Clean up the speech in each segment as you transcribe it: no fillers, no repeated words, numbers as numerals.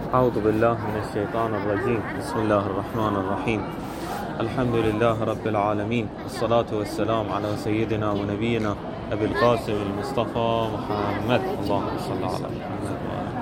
أعوذ بالله من الشيطان الرجيم. بسم الله الرحمن الرحيم. الحمد لله رب العالمين، والصلاة والسلام على سيدنا ونبينا أبي القاسم المصطفى محمد، اللهم صل على محمد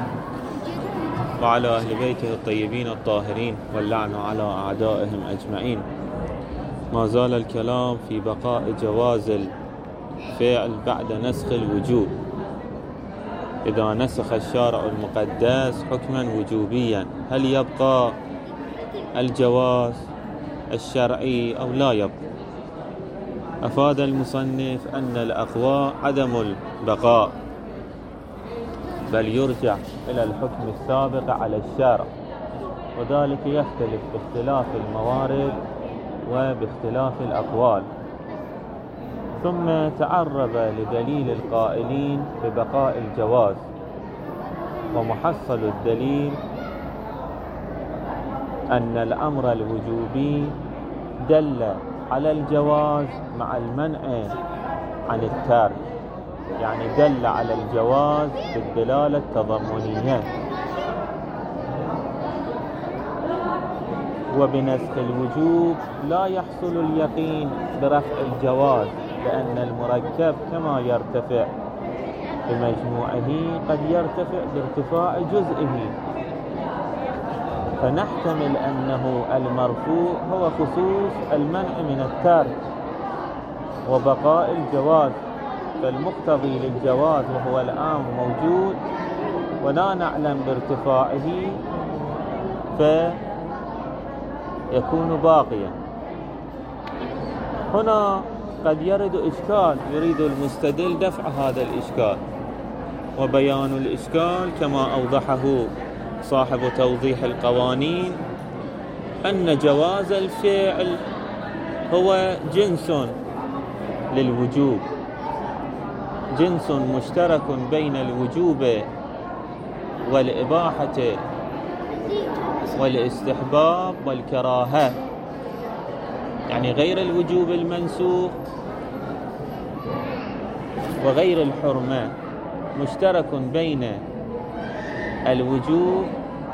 وعلى أهل بيته الطيبين الطاهرين، واللعن على أعدائهم أجمعين. ما زال الكلام في بقاء جواز الفعل بعد نسخ الوجوب. إذا نسخ الشارع المقدس حكما وجوبيا، هل يبقى الجواز الشرعي أو لا يبقى؟ أفاد المصنف أن الأقوى عدم البقاء، بل يرجع إلى الحكم السابق على الشارع، وذلك يختلف باختلاف الموارد وباختلاف الأقوال. ثم تعرض لدليل القائلين ببقاء الجواز، ومحصل الدليل أن الأمر الوجوبي دل على الجواز مع المنع عن الترك، يعني دل على الجواز بالدلالة التضمنية. وبنسخ الوجوب لا يحصل اليقين برفع الجواز، لأن المركب كما يرتفع بمجموعه قد يرتفع بارتفاع جزئه، فنحتمل أنه المرفوع هو خصوص المنع من الترك وبقاء الجواز، فالمقتضي للجواز وهو الآن موجود ولا نعلم بارتفاعه فيكون باقيا. هنا قد يرد إشكال، يريد المستدل دفع هذا الإشكال، وبيان الإشكال كما أوضحه صاحب توضيح القوانين أن جواز الفعل هو جنس للوجوب، جنس مشترك بين الوجوب والإباحة والاستحباب والكراهة، يعني غير الوجوب المنسوخ وغير الحرمة، مشترك بين الوجوب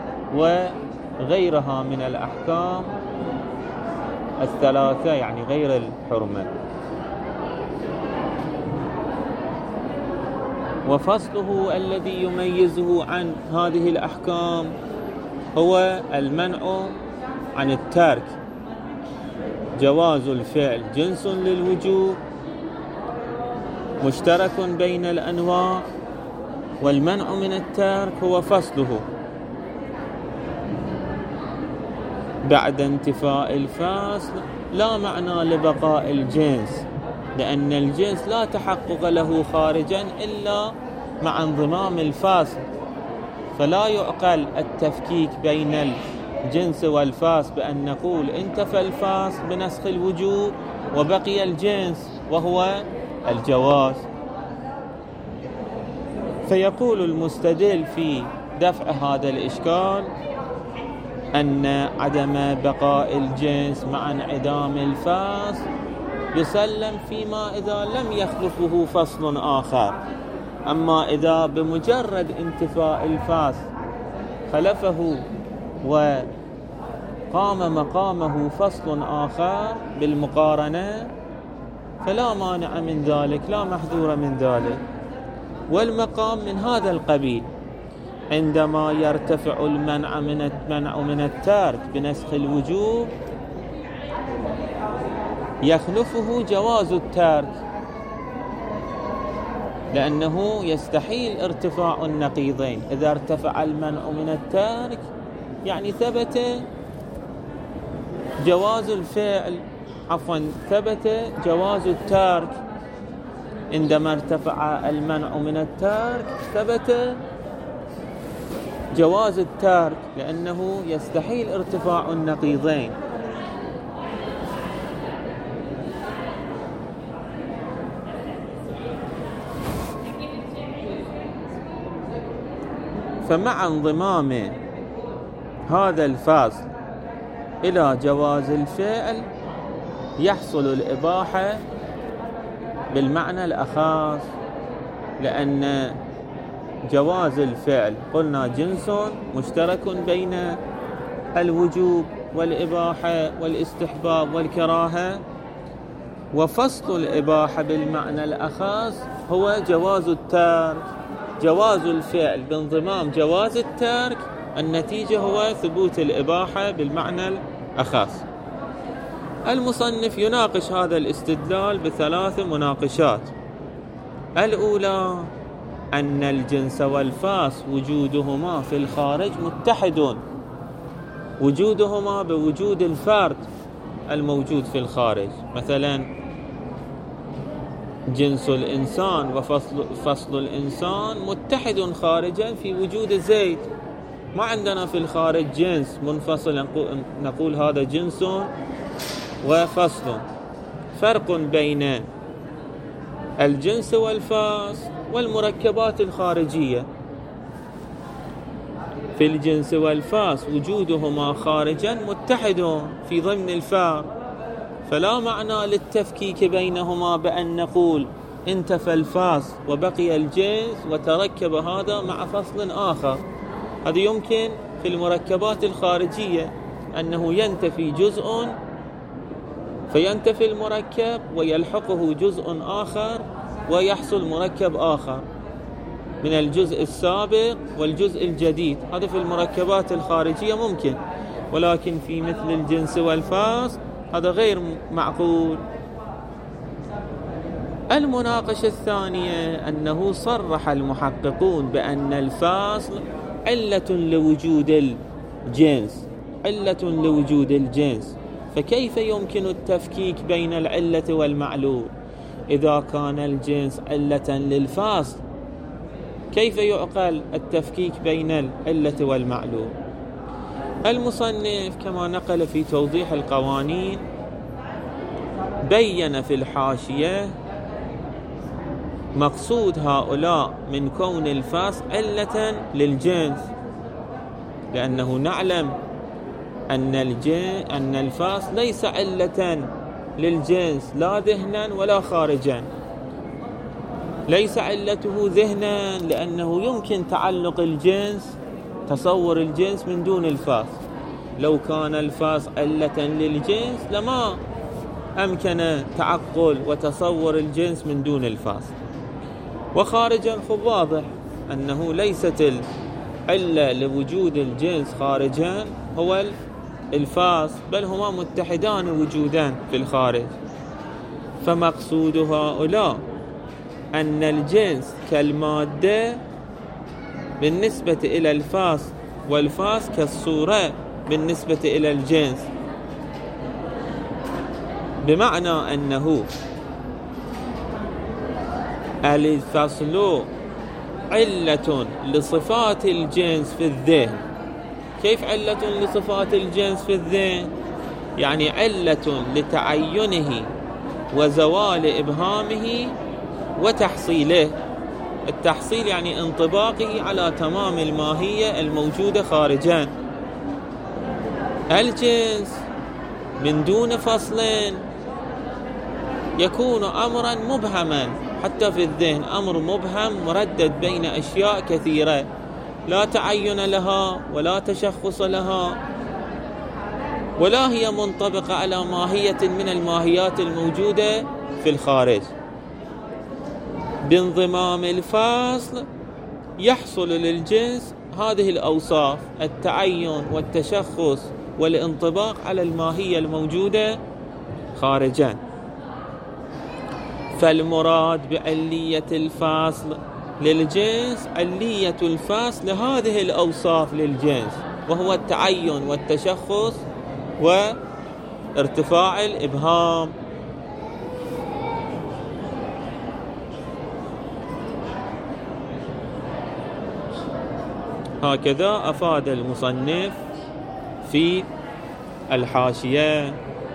وغيرها من الأحكام الثلاثة، يعني غير الحرمة. وفصله الذي يميزه عن هذه الأحكام هو المنع عن الترك. جواز الفعل جنس للوجوب مشترك بين الأنواع، والمنع من الترك هو فصله. بعد انتفاء الفصل لا معنى لبقاء الجنس، لأن الجنس لا تحقق له خارجا إلا مع انضمام الفصل، فلا يعقل التفكيك بين الجنس والفصل بأن نقول انتفى الفصل بنسخ الوجوب وبقي الجنس وهو الجواز. فيقول المستدل في دفع هذا الإشكال أن عدم بقاء الجنس مع انعدام الفصل يسلم فيما إذا لم يخلفه فصل آخر، أما إذا بمجرد انتفاء الفصل خلفه وقام مقامه فصل آخر بالمقارنة فلا مانع من ذلك، لا محذور من ذلك. والمقام من هذا القبيل عندما يرتفع المنع من الترك بنسخ الوجوب يخلفه جواز الترك، لأنه يستحيل ارتفاع النقيضين. إذا ارتفع المنع من الترك يعني ثبت جواز الفعل، ثبت جواز الترك. عندما ارتفع المنع من الترك ثبت جواز الترك، لأنه يستحيل ارتفاع النقيضين. فمع انضمام هذا الفصل إلى جواز الفعل يحصل الإباحة بالمعنى الأخص، لأن جواز الفعل قلنا جنس مشترك بين الوجوب والإباحة والاستحباب والكراهة، وفصل الإباحة بالمعنى الأخص هو جواز الترك. جواز الفعل بانضمام جواز الترك، النتيجة هو ثبوت الإباحة بالمعنى الأخص. المصنف يناقش هذا الاستدلال بثلاث مناقشات. الأولى أن الجنس والفاس وجودهما في الخارج متحدون، وجودهما بوجود الفرد الموجود في الخارج. مثلا جنس الإنسان وفصل الإنسان متحد خارجا في وجود زيد. ما عندنا في الخارج جنس منفصل نقول هذا جنس وفصل. فرق بين الجنس والفاس والمركبات الخارجية. في الجنس والفاس وجودهما خارجا متحد في ضمن الفار، فلا معنى للتفكيك بينهما بأن نقول انتفى الفاس وبقي الجنس وتركب هذا مع فصل آخر. هذا يمكن في المركبات الخارجية أنه ينتفي جزء فينتفي المركب ويلحقه جزء آخر ويحصل مركب آخر من الجزء السابق والجزء الجديد. هذا في المركبات الخارجية ممكن، ولكن في مثل الجنس والفاس هذا غير معقول. المناقشة الثانية أنه صرح المحققون بأن الفاصل علة لوجود الجنس، علة لوجود الجنس، فكيف يمكن التفكيك بين العلة والمعلول؟ إذا كان الجنس علة للفاصل كيف يعقل التفكيك بين العلة والمعلول؟ المصنف كما نقل في توضيح القوانين بين في الحاشية مقصود هؤلاء من كون الفاصل علة للجنس، لأنه نعلم أن الفاصل ليس علة للجنس لا ذهنا ولا خارجا. ليس علته ذهنا لأنه يمكن تعلق الجنس، تصور الجنس من دون الفاصل. لو كان الفاصل علة للجنس لما أمكن تعقل وتصور الجنس من دون الفاصل. وخارجا فواضح أنه ليست العلة لوجود الجنس خارجا هو الفاصل، بل هما متحدان وجودان في الخارج. فمقصود هؤلاء أن الجنس كالمادة بالنسبة إلى الفاصل، والفاصل كالصورة بالنسبة إلى الجنس، بمعنى أنه الفصل علة لصفات الجنس في الذهن. كيف علة لصفات الجنس في الذهن؟ يعني علة لتعينه وزوال إبهامه وتحصيله. التحصيل يعني انطباقه على تمام الماهية الموجودة خارجا. الجنس من دون فصل يكون أمرا مبهما، حتى في الذهن أمر مبهم مردد بين أشياء كثيرة لا تعين لها ولا تشخص لها، ولا هي منطبقة على ماهية من الماهيات الموجودة في الخارج. بانضمام الفصل يحصل للجنس هذه الأوصاف: التعين والتشخص والانطباق على الماهية الموجودة خارجا. فالمراد بعلية الفصل للجنس علية الفصل لهذه الأوصاف للجنس، وهو التعين والتشخص وارتفاع الإبهام. هكذا أفاد المصنف في الحاشية.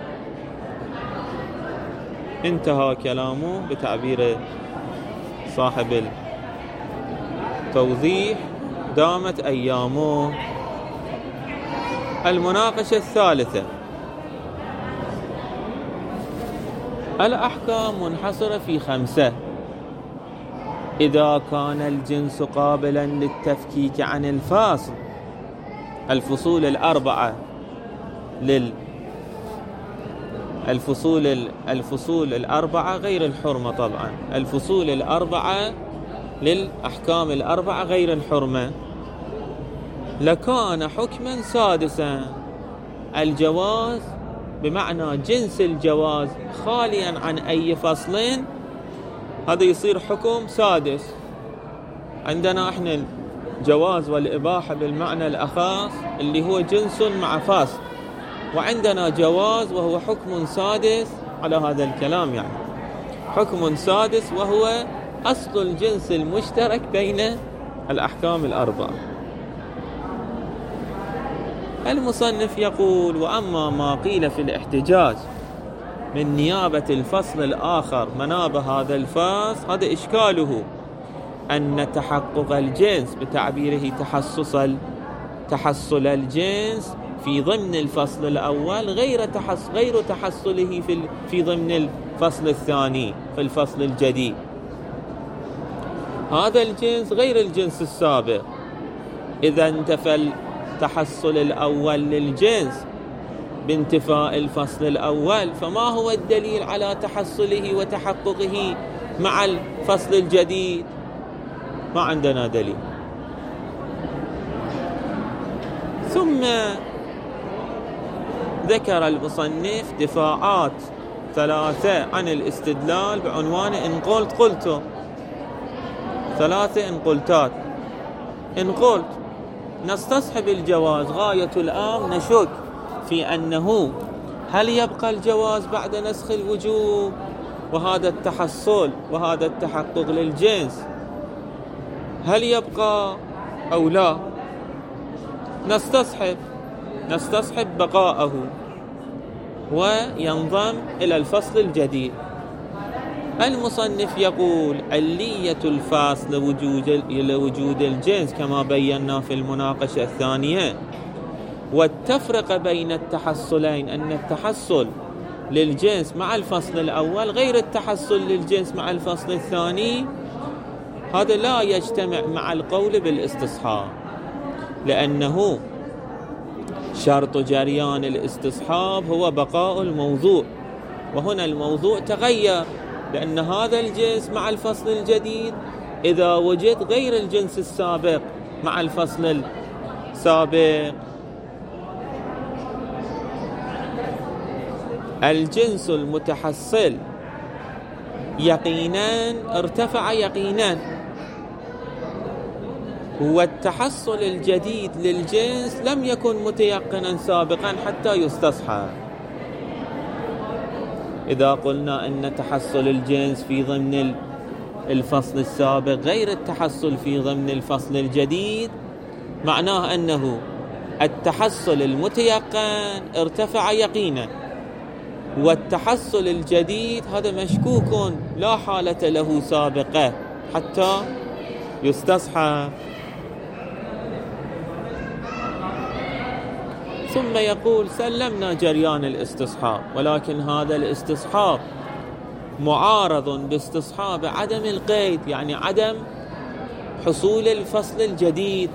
انتهى كلامه بتعبير صاحب التوضيح: دامت أيامه. المناقشة الثالثة: الأحكام منحصرة في 5. إذا كان الجنس قابلا للتفكيك عن الفاصل. الفصول الأربعة الفصول الأربعة غير الحرمة طبعا، الفصول الأربعة للأحكام الأربعة غير الحرمة، لكان حكما سادسا. الجواز بمعنى جنس الجواز خاليا عن أي فصل، هذا يصير حكم سادس. عندنا احنا الجواز والإباحة بالمعنى الأخص اللي هو جنس مع فصل، وعندنا جواز وهو حكم سادس على هذا الكلام، يعني حكم سادس وهو أصل الجنس المشترك بين الأحكام الأربعة. المصنف يقول: وأما ما قيل في الاحتجاج من نيابة الفصل الآخر مناب هذا الفصل، هذا إشكاله أن تحقق الجنس بتعبيره تحصل الجنس في ضمن الفصل الأول غير تحصله في ضمن الفصل الثاني في الفصل الجديد. هذا الجنس غير الجنس السابق. إذا انتفى التحصل الأول للجنس بانتفاء الفصل الأول، فما هو الدليل على تحصله وتحققه مع الفصل الجديد؟ ما عندنا دليل. ثم ذكر المصنف دفاعات ثلاثة عن الاستدلال بعنوان إن قلت قلت. ثلاثة انقلتات. إن قلت نستصحب الجواز غاية الأمر، نشك في أنه هل يبقى الجواز بعد نسخ الوجوب وهذا التحصل وهذا التحقق للجنس، هل يبقى أو لا؟ نستصحب بقاءه وينضم إلى الفصل الجديد. المصنف يقول: علية الفاصل لوجود الجنس كما بينا في المناقشة الثانية، والتفرقة بين التحصلين أن التحصل للجنس مع الفصل الأول غير التحصل للجنس مع الفصل الثاني، هذا لا يجتمع مع القول بالاستصحاب، لأنه شرط جريان الاستصحاب هو بقاء الموضوع، وهنا الموضوع تغير، لأن هذا الجنس مع الفصل الجديد إذا وجد غير الجنس السابق مع الفصل السابق. الجنس المتحصل يقينا ارتفع يقينا، والتحصل الجديد للجنس لم يكن متيقنا سابقا حتى يستصحب. إذا قلنا أن تحصل الجنس في ضمن الفصل السابق غير التحصل في ضمن الفصل الجديد، معناه أنه التحصل المتيقن ارتفع يقينا، والتحصل الجديد هذا مشكوك لا حالة له سابقة حتى يستصحب. ثم يقول: سلمنا جريان الاستصحاب، ولكن هذا الاستصحاب معارض باستصحاب عدم القيد، يعني عدم حصول الفصل الجديد،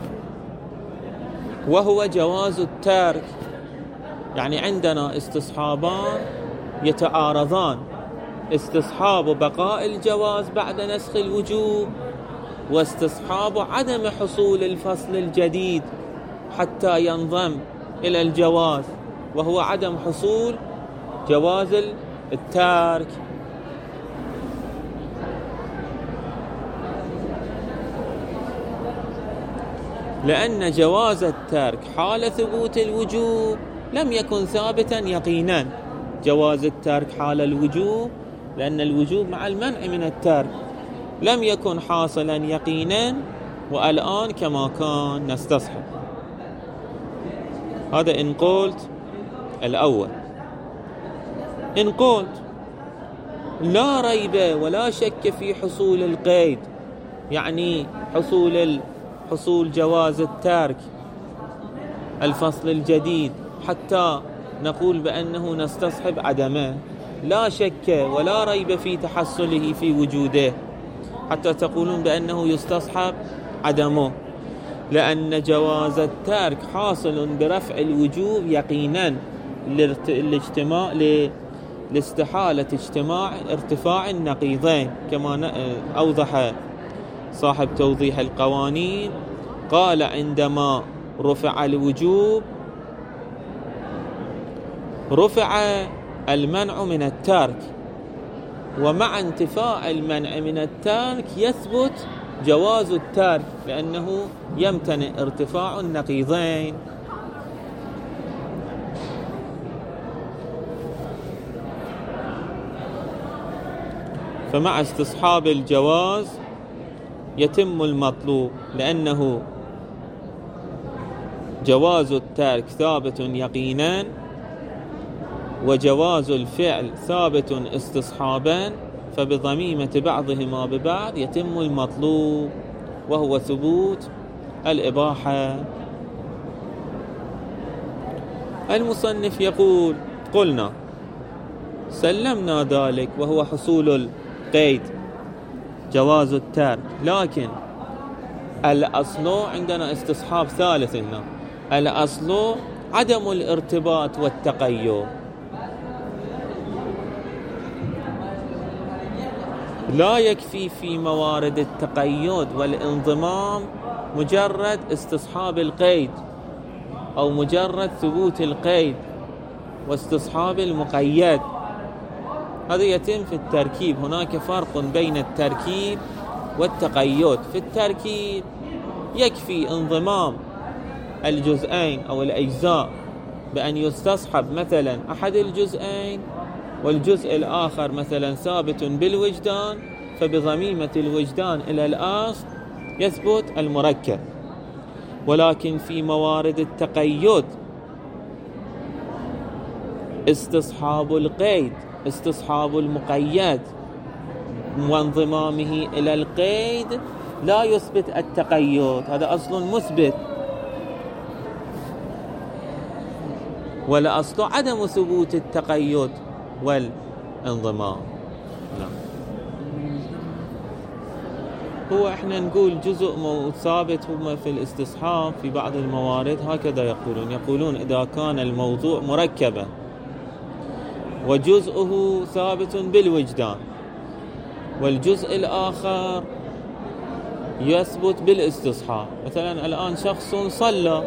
وهو جواز الترك. يعني عندنا استصحابان يتعارضان: استصحاب بقاء الجواز بعد نسخ الوجوب، واستصحاب عدم حصول الفصل الجديد حتى ينضم إلى الجواز، وهو عدم حصول جواز الترك. لأن جواز الترك حال ثبوت الوجوب لم يكن ثابتا يقينا. جواز الترك حال الوجوب، لأن الوجوب مع المنع من الترك لم يكن حاصلا يقينا، والآن كما كان نستصحب. هذا إن قلت الأول. إن قلت لا ريب ولا شك في حصول القيد، يعني حصول جواز الترك الفصل الجديد حتى نقول بأنه نستصحب عدمه، لا شك ولا ريب في تحصله في وجوده. حتى تقولون بأنه يستصحب عدمه، لأن جواز الترك حاصل برفع الوجوب يقينا لاستحالة اجتماع ارتفاع النقيضين، كما أوضح صاحب توضيح القوانين. قال عندما رفع الوجوب رفع المنع من الترك، ومع انتفاء المنع من الترك يثبت جواز الترك، لأنه يمتنع ارتفاع النقيضين. فمع استصحاب الجواز يتم المطلوب، لأنه جواز الترك ثابت يقينا، وجواز الفعل ثابت استصحابا، فبضميمة بعضهما ببعض يتم المطلوب، وهو ثبوت الإباحة. المصنف يقول: قلنا سلمنا ذلك، وهو حصول القيد جواز الترك، لكن الأصل عندنا استصحاب ثالث هنا، الأصل عدم الارتباط والتقيد. لا يكفي في موارد التقيد والانضمام مجرد استصحاب القيد أو مجرد ثبوت القيد واستصحاب المقيد، هذا يتم في التركيب. هناك فرق بين التركيب والتقيد. في التركيب يكفي انضمام الجزئين أو الأجزاء بأن يستصحب مثلا أحد الجزئين، والجزء الآخر مثلا ثابت بالوجدان، فبضميمة الوجدان إلى الأصل يثبت المركب. ولكن في موارد التقيد استصحاب القيد، استصحاب المقيد وانضمامه إلى القيد لا يثبت التقيد، هذا أصل مثبت، ولا أصل عدم ثبوت التقيد والانضمام. هو احنا نقول جزء ثابت هم في الاستصحاب في بعض الموارد، هكذا يقولون إذا كان الموضوع مركبا وجزءه ثابت بالوجدان والجزء الآخر يثبت بالاستصحاب. مثلا الآن شخص صلى،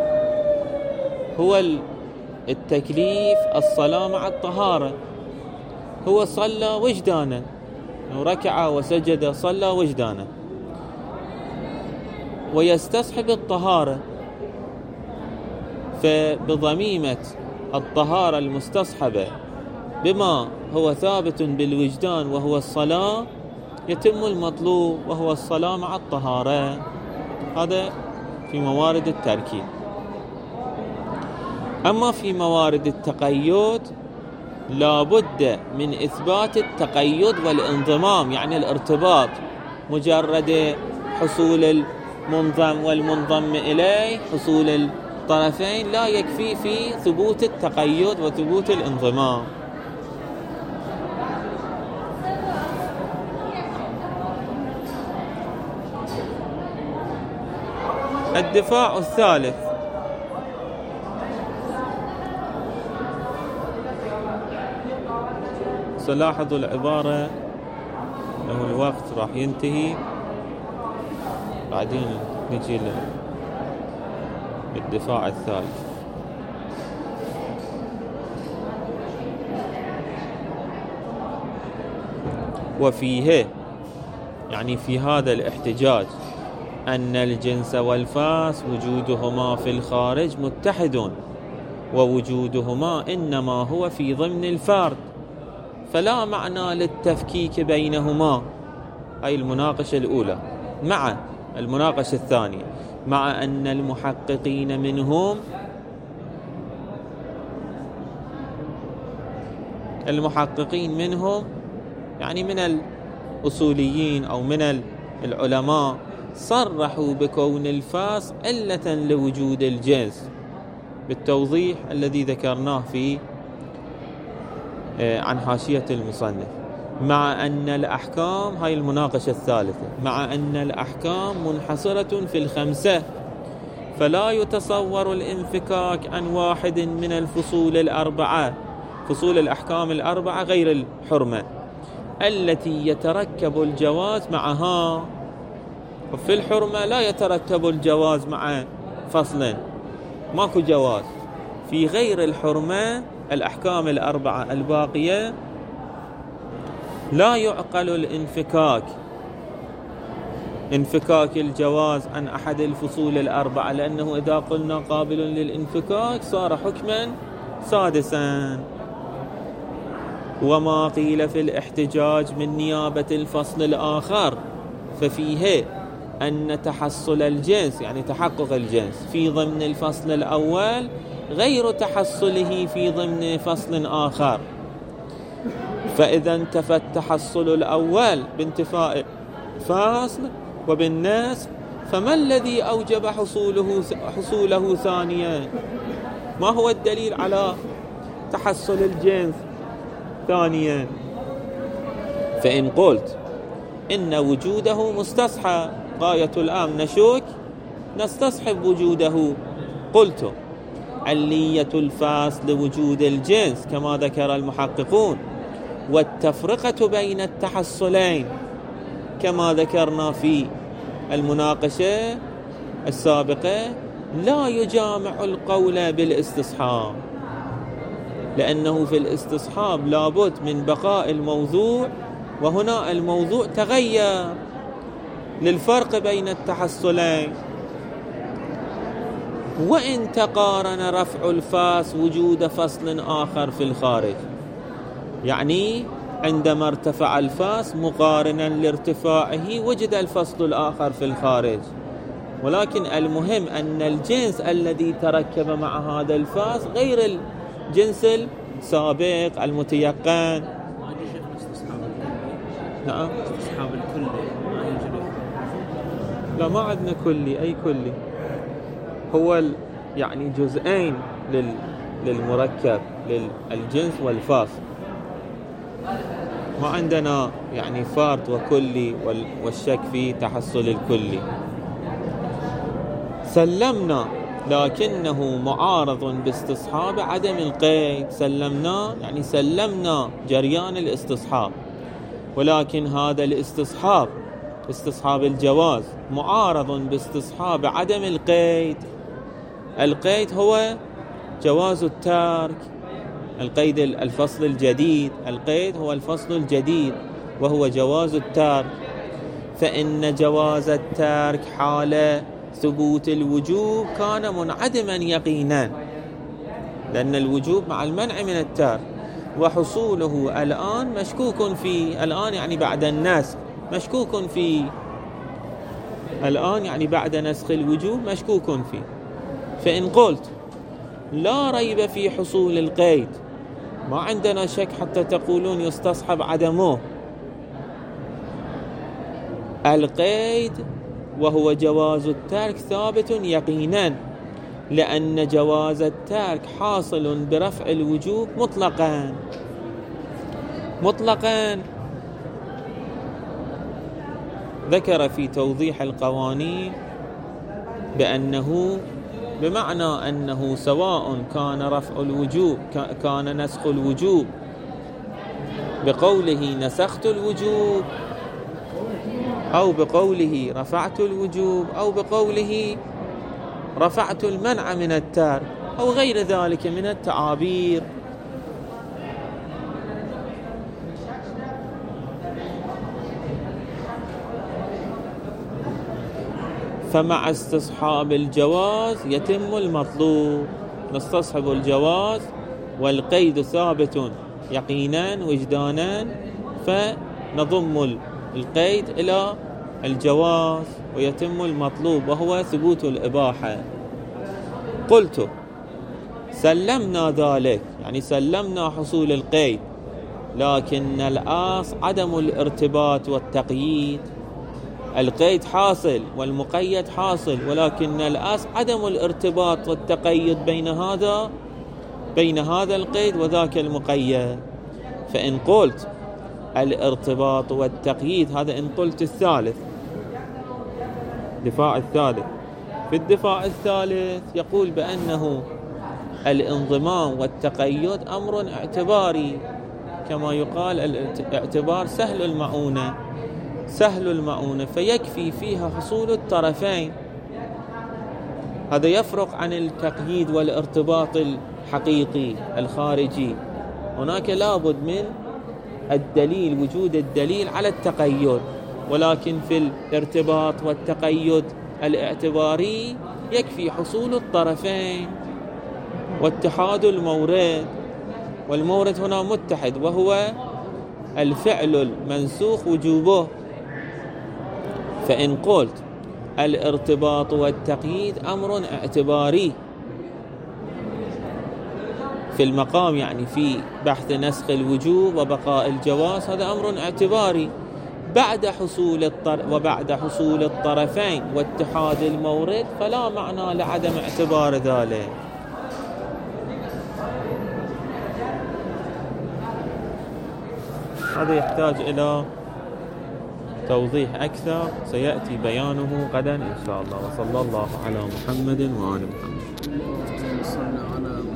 هو التكليف الصلاة مع الطهارة، هو صلى وجدانا، ركع وسجد صلى وجدانا، ويستصحب الطهارة، فبضميمة الطهارة المستصحبة بما هو ثابت بالوجدان وهو الصلاة يتم المطلوب، وهو الصلاة مع الطهارة. هذا في موارد التركيب. أما في موارد التقيد لا بد من إثبات التقيد والانضمام، يعني الارتباط. مجرد حصول المنضم والمنضم إليه، حصول الطرفين، لا يكفي في ثبوت التقيد وثبوت الانضمام. الدفاع الثالث: سلاحظوا العبارة، له الوقت راح ينتهي، بعدين نجي للدفاع الثالث. وفيه، يعني في هذا الاحتجاج، أن الجنس والفاس وجودهما في الخارج متحد، ووجودهما إنما هو في ضمن الفرد، فلا معنى للتفكيك بينهما. هاي المناقشة الأولى. مع المناقشة الثانية، مع أن المحققين منهم يعني من الأصوليين أو من العلماء صرحوا بكون الفاس علة لوجود الجنس، بالتوضيح الذي ذكرناه عن حاشية المصنف. مع أن الأحكام، هاي المناقشة الثالثة، مع أن الأحكام منحصرة في الخمسة، فلا يتصور الانفكاك عن واحد من الفصول الأربعة، فصول الأحكام الأربعة غير الحرمة التي يتركب الجواز معها. وفي الحرمة لا يترتب الجواز مع فصل، ماكو جواز. في غير الحرمة الأحكام الأربعة الباقية لا يعقل الانفكاك، انفكاك الجواز عن أحد الفصول الأربعة، لأنه إذا قلنا قابل للانفكاك صار حكما سادسا. وما قيل في الاحتجاج من نيابة الفصل الآخر ففيه أن تحصل الجنس، يعني تحقق الجنس، في ضمن الفصل الأول غير تحصله في ضمن فصل آخر. فإذا انتفى التحصل الأول بانتفاء فاصل وبالنسب، فما الذي أوجب حصوله ثانيا؟ ما هو الدليل على تحصل الجنس ثانيا؟ فإن قلت إن وجوده مستصحب، غاية الأمر نشك نستصحب وجوده، قلت علية الفاصل وجود الجنس كما ذكر المحققون، والتفرقة بين التحصلين كما ذكرنا في المناقشة السابقة لا يجامع القول بالاستصحاب، لأنه في الاستصحاب لابد من بقاء الموضوع، وهنا الموضوع تغير للفرق بين التحصلين. وإن تقارن رفع الفاس وجود فصل آخر في الخارج، يعني عندما ارتفع الفاس مقارنا لارتفاعه وجد الفصل الآخر في الخارج، ولكن المهم أن الجنس الذي تركب مع هذا الفاس غير الجنس السابق المتيقن. نعم، استصحاب الكلي ما يوجد. لا، ما عندنا كلي. أي كلي؟ هو يعني جزئين للمركب، للجنس والفاس. ما عندنا يعني فرد وكلي والشك في تحصل الكلي. سلمنا لكنه معارض باستصحاب عدم القيد. سلمنا يعني سلمنا جريان الاستصحاب، ولكن هذا الاستصحاب، استصحاب الجواز، معارض باستصحاب عدم القيد. القيد هو جواز الترك، القيد الفصل الجديد، القيد هو الفصل الجديد وهو جواز الترك. فإن جواز الترك حال ثبوت الوجوب كان منعدما يقينا، لأن الوجوب مع المنع من الترك، وحصوله الآن مشكوك فيه. الآن يعني بعد النسخ مشكوك فيه، الآن يعني بعد نسخ الوجوب مشكوك فيه. فإن قلت لا ريب في حصول القيد، ما عندنا شك حتى تقولون يستصحب عدمه. القيد وهو جواز الترك ثابت يقينا، لأن جواز الترك حاصل برفع الوجوب مطلقا. ذكر في توضيح القوانين بأنه بمعنى أنه سواء كان رفع الوجوب، كان نسخ الوجوب بقوله نسخت الوجوب، أو بقوله رفعت الوجوب، أو بقوله رفعت المنع من الترك، أو غير ذلك من التعابير. فمع استصحاب الجواز يتم المطلوب. نستصحب الجواز والقيد ثابت يقينا وجدانا، فنضم القيد إلى الجواز ويتم المطلوب وهو ثبوت الإباحة. قلت سلمنا ذلك، يعني سلمنا حصول القيد، لكن الأصل عدم الارتباط والتقييد. القيد حاصل والمقيد حاصل، ولكن الأصل عدم الارتباط والتقيد بين هذا القيد وذاك المقيد. فإن قلت الارتباط والتقييد. هذا إن قلت الثالث، الدفاع الثالث. في الدفاع الثالث يقول بأنه الانضمام والتقيد أمر اعتباري، كما يقال الاعتبار سهل المعونة فيكفي فيها حصول الطرفين. هذا يفرق عن التقييد والارتباط الحقيقي الخارجي. هناك لابد من الدليل، وجود الدليل على التقيد، ولكن في الارتباط والتقيد الاعتباري يكفي حصول الطرفين واتحاد المورد، والمورد هنا متحد وهو الفعل المنسوخ وجوبه. فإن قلت الارتباط والتقييد أمر اعتباري في المقام، يعني في بحث نسخ الوجوب وبقاء الجواز، هذا أمر اعتباري وبعد حصول الطرفين واتحاد المورد فلا معنى لعدم اعتبار ذلك. هذا يحتاج إلى توضيح أكثر، سيأتي بيانه غدا إن شاء الله. وصلى الله على محمد وآل محمد.